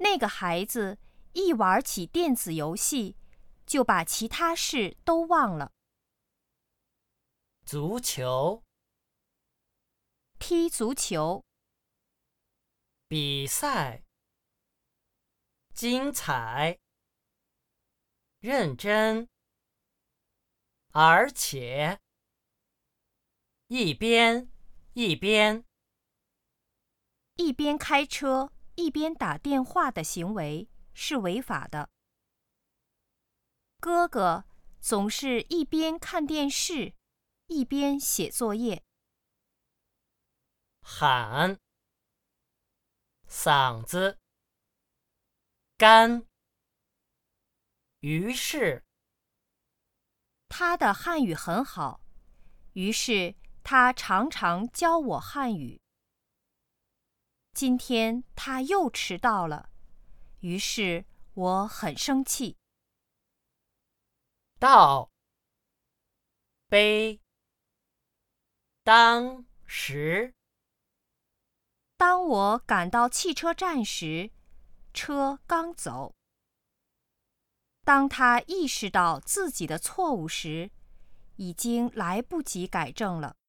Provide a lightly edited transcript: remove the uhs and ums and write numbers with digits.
那个孩子一玩起电子游戏，就把其他事都忘了。 足球， 踢足球， 比赛，精彩，认真，而且，一边一边。 一边开车一边打电话的行为是违法的。哥哥总是一边看电视一边写作业。 喊，嗓子，干。于是， 他的汉语很好，于是他常常教我汉语。今天他又迟到了，于是我很生气。 到，杯，当时。 当我赶到汽车站时，车刚走。当他意识到自己的错误时，已经来不及改正了。